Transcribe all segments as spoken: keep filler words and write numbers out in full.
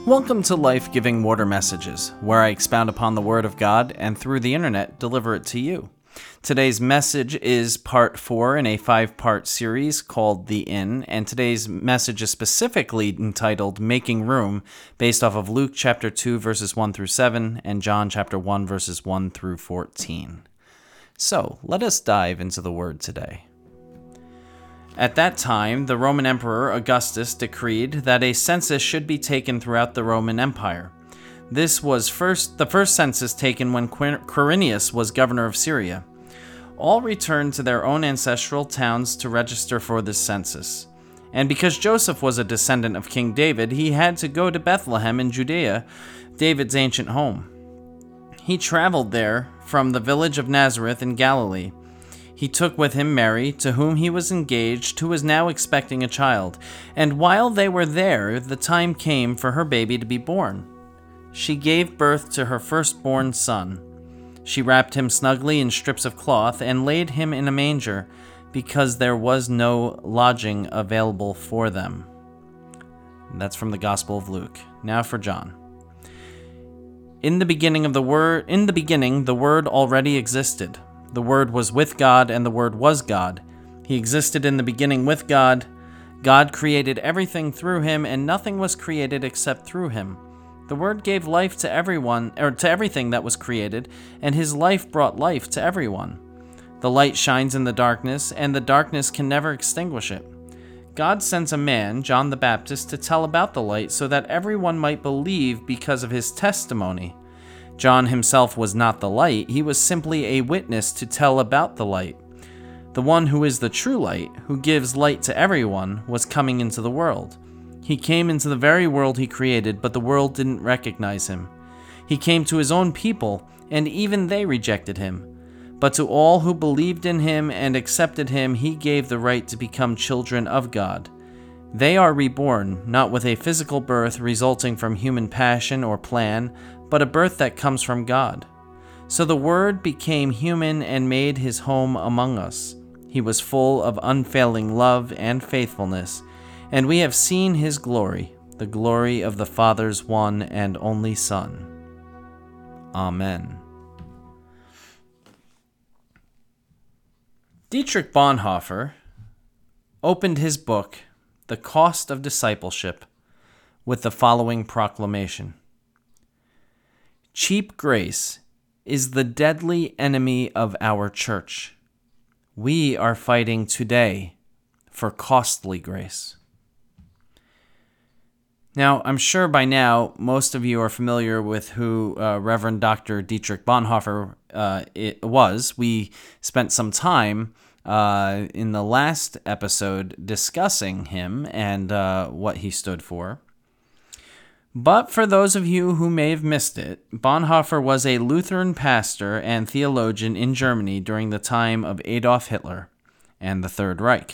Welcome to Life-Giving Water Messages, where I expound upon the Word of God and through the internet deliver it to you. Today's message is part four in a five-part series called The Inn, and today's message is specifically entitled Making Room, based off of Luke chapter two verses one through seven and John chapter one verses one through fourteen. So, let us dive into the Word today. At that time, the Roman Emperor Augustus decreed that a census should be taken throughout the Roman Empire. This was first the first census taken when Quirinius was governor of Syria. All returned to their own ancestral towns to register for this census. And because Joseph was a descendant of King David, he had to go to Bethlehem in Judea, David's ancient home. He traveled there from the village of Nazareth in Galilee. He took with him Mary, to whom he was engaged, who was now expecting a child. And while they were there, the time came for her baby to be born. She gave birth to her firstborn son. She wrapped him snugly in strips of cloth and laid him in a manger, because there was no lodging available for them. And that's from the Gospel of Luke. Now for John. In the beginning of the word, in the beginning, the Word already existed. The Word was with God, and the Word was God. He existed in the beginning with God. God created everything through him, and nothing was created except through him. The Word gave life to everyone, or to everything that was created, and his life brought life to everyone. The light shines in the darkness, and the darkness can never extinguish it. God sent a man, John the Baptist, to tell about the light so that everyone might believe because of his testimony. John himself was not the light, he was simply a witness to tell about the light. The one who is the true light, who gives light to everyone, was coming into the world. He came into the very world he created, but the world didn't recognize him. He came to his own people, and even they rejected him. But to all who believed in him and accepted him, he gave the right to become children of God. They are reborn, not with a physical birth resulting from human passion or plan, but a birth that comes from God. So the Word became human and made his home among us. He was full of unfailing love and faithfulness, and we have seen his glory, the glory of the Father's one and only Son. Amen. Dietrich Bonhoeffer opened his book, The Cost of Discipleship, with the following proclamation. Cheap grace is the deadly enemy of our church. We are fighting today for costly grace. Now, I'm sure by now most of you are familiar with who uh, Reverend Doctor Dietrich Bonhoeffer uh, it was. We spent some time uh, in the last episode discussing him and uh, what he stood for. But for those of you who may have missed it, Bonhoeffer was a Lutheran pastor and theologian in Germany during the time of Adolf Hitler and the Third Reich.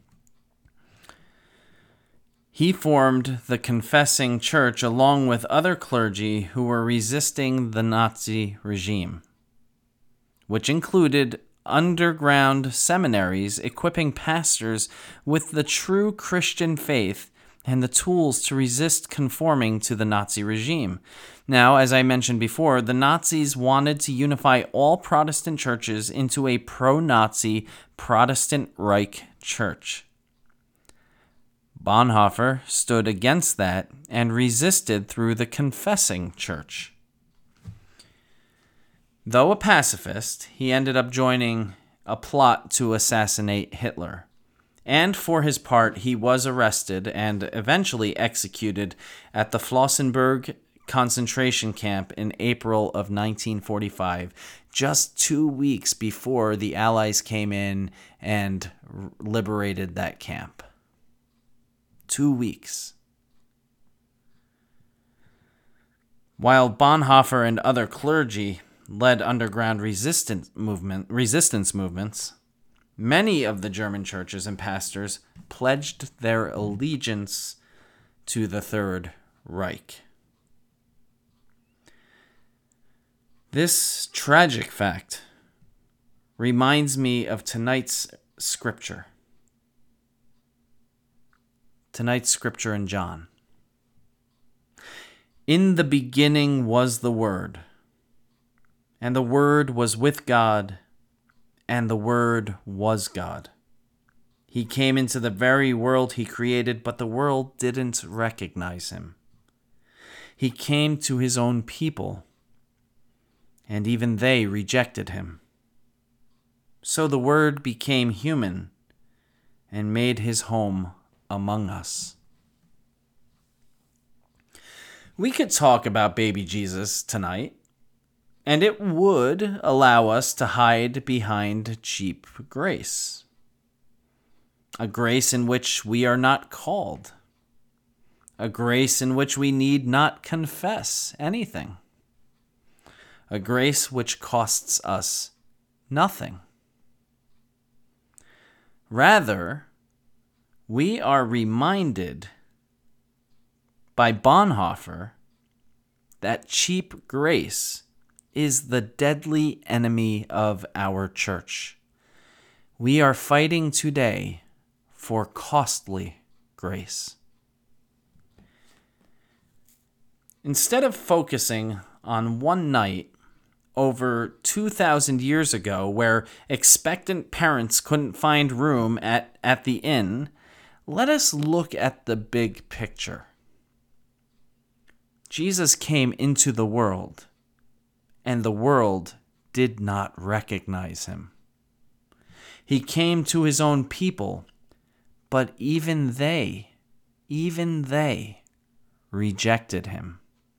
He formed the Confessing Church along with other clergy who were resisting the Nazi regime, which included underground seminaries equipping pastors with the true Christian faith and the tools to resist conforming to the Nazi regime. Now, as I mentioned before, the Nazis wanted to unify all Protestant churches into a pro-Nazi Protestant Reich church. Bonhoeffer stood against that and resisted through the Confessing Church. Though a pacifist, he ended up joining a plot to assassinate Hitler. And for his part, he was arrested and eventually executed at the Flossenburg concentration camp in April of nineteen forty-five, just two weeks before the Allies came in and liberated that camp. Two weeks. While Bonhoeffer and other clergy led underground resistance movement, resistance movements, many of the German churches and pastors pledged their allegiance to the Third Reich. This tragic fact reminds me of tonight's scripture. Tonight's scripture in John. In the beginning was the Word, and the Word was with God, and the Word was God. He came into the very world he created, but the world didn't recognize him. He came to his own people, and even they rejected him. So the Word became human and made his home among us. We could talk about baby Jesus tonight, and it would allow us to hide behind cheap grace. A grace in which we are not called. A grace in which we need not confess anything. A grace which costs us nothing. Rather, we are reminded by Bonhoeffer that cheap grace is the deadly enemy of our church. We are fighting today for costly grace. Instead of focusing on one night over two thousand years ago where expectant parents couldn't find room at, at the inn, let us look at the big picture. Jesus came into the world, and the world did not recognize him. He came to his own people, but even they, even they rejected him.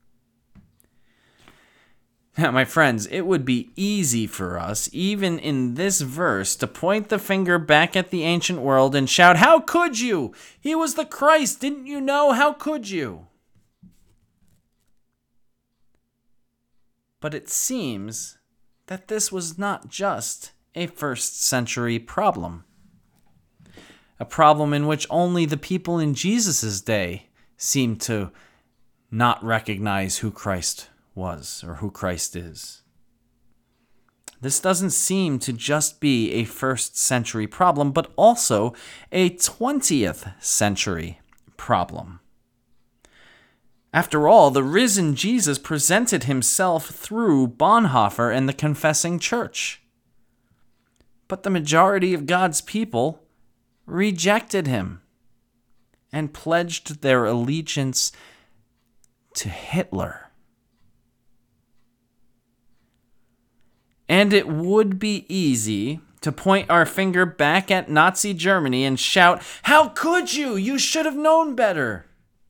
Now, my friends, it would be easy for us, even in this verse, to point the finger back at the ancient world and shout, "How could you? He was the Christ. Didn't you know? How could you?" But it seems that this was not just a first century problem. A problem in which only the people in Jesus' day seemed to not recognize who Christ was or who Christ is. This doesn't seem to just be a first century problem, but also a twentieth century problem. After all, the risen Jesus presented himself through Bonhoeffer and the Confessing Church. But the majority of God's people rejected him and pledged their allegiance to Hitler. And it would be easy to point our finger back at Nazi Germany and shout, "How could you? You should have known better."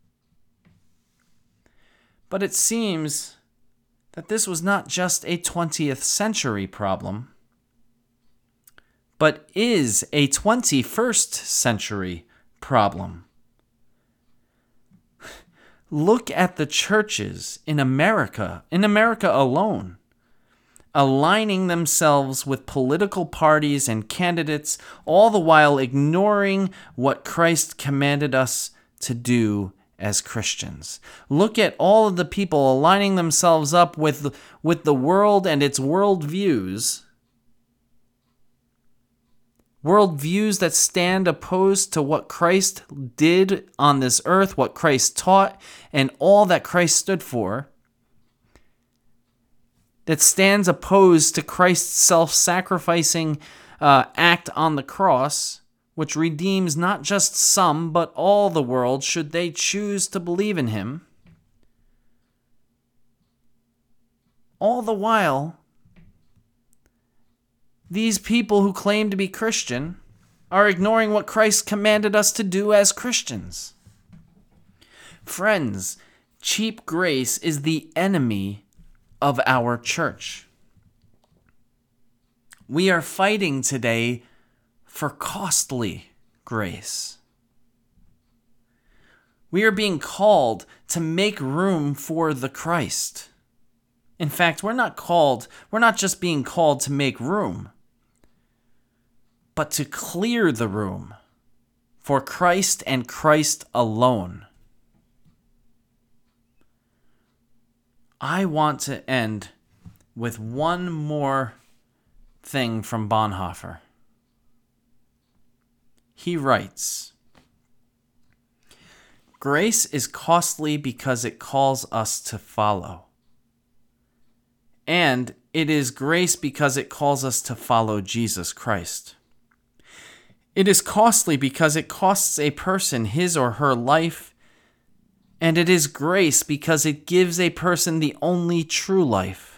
But it seems that this was not just a twentieth century problem, but is a twenty-first century problem. Look at the churches in America, in America alone, aligning themselves with political parties and candidates, all the while ignoring what Christ commanded us to do as Christians. Look at all of the people aligning themselves up with, with the world and its worldviews, worldviews that stand opposed to what Christ did on this earth, what Christ taught, and all that Christ stood for, that stands opposed to Christ's self-sacrificing uh, act on the cross, which redeems not just some, but all the world should they choose to believe in him. All the while, these people who claim to be Christian are ignoring what Christ commanded us to do as Christians. Friends, cheap grace is the enemy of our church. We are fighting today for costly grace. We are being called to make room for the Christ. In fact, we're not called, we're not just being called to make room, but to clear the room for Christ and Christ alone. I want to end with one more thing from Bonhoeffer. He writes, Grace is costly because it calls us to follow. And it is grace because it calls us to follow Jesus Christ. It is costly because it costs a person his or her life. And it is grace because it gives a person the only true life.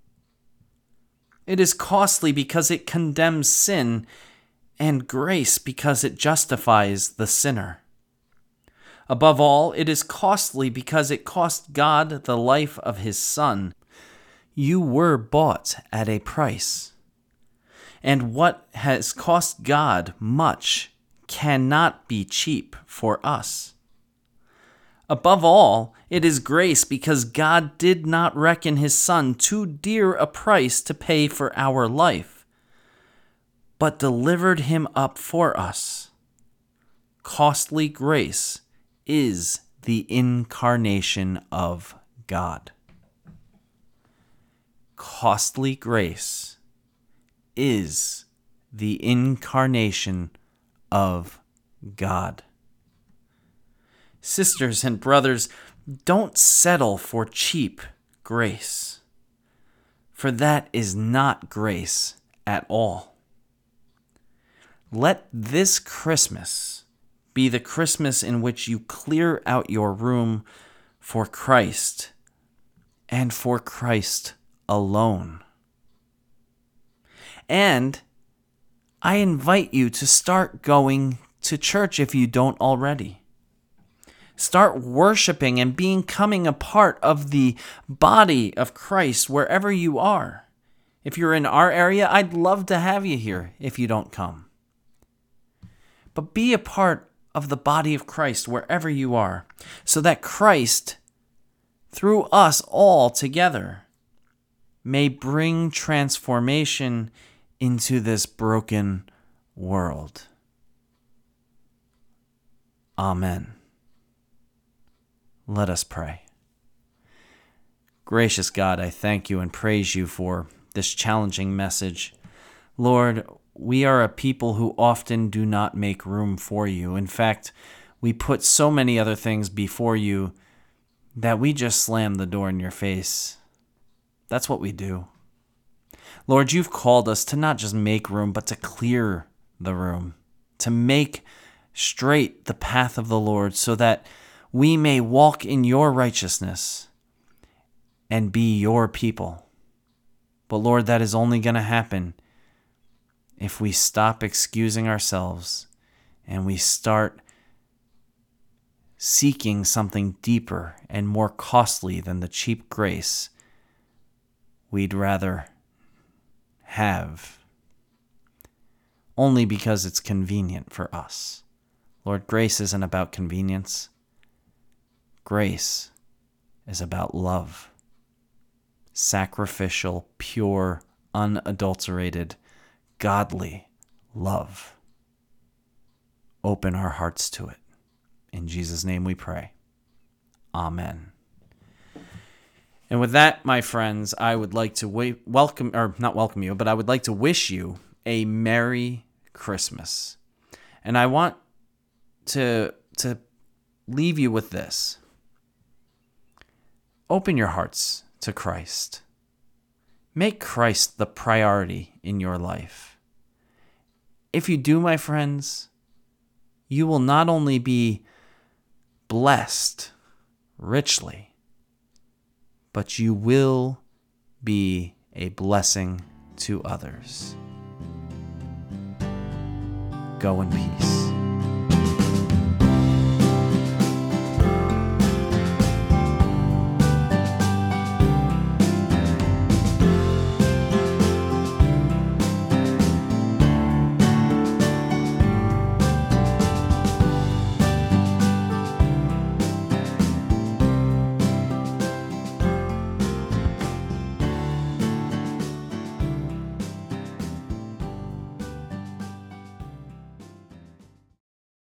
It is costly because it condemns sin, and grace because it justifies the sinner. Above all, it is costly because it cost God the life of his Son. You were bought at a price. And what has cost God much cannot be cheap for us. Above all, it is grace because God did not reckon his Son too dear a price to pay for our life, but delivered him up for us. Costly grace is the incarnation of God. Costly grace is the incarnation of God. Sisters and brothers, don't settle for cheap grace, for that is not grace at all. Let this Christmas be the Christmas in which you clear out your room for Christ and for Christ alone. And I invite you to start going to church if you don't already. Start worshiping and becoming a part of the body of Christ wherever you are. If you're in our area, I'd love to have you here if you don't come. But be a part of the body of Christ wherever you are, so that Christ, through us all together, may bring transformation into this broken world. Amen. Let us pray. Gracious God, I thank you and praise you for this challenging message. Lord, we are a people who often do not make room for you. In fact, we put so many other things before you that we just slam the door in your face. That's what we do. Lord, you've called us to not just make room, but to clear the room, to make straight the path of the Lord so that we may walk in your righteousness and be your people. But Lord, that is only going to happen if we stop excusing ourselves and we start seeking something deeper and more costly than the cheap grace we'd rather have, only because it's convenient for us. Lord, grace isn't about convenience. Grace is about love. Sacrificial, pure, unadulterated, godly love. Open our hearts to it. In Jesus' name we pray. Amen. And with that, my friends, I would like to wa- welcome, or not welcome you, but I would like to wish you a Merry Christmas. And I want to, to leave you with this. Open your hearts to Christ. Make Christ the priority in your life. If you do, my friends, you will not only be blessed richly, but you will be a blessing to others. Go in peace.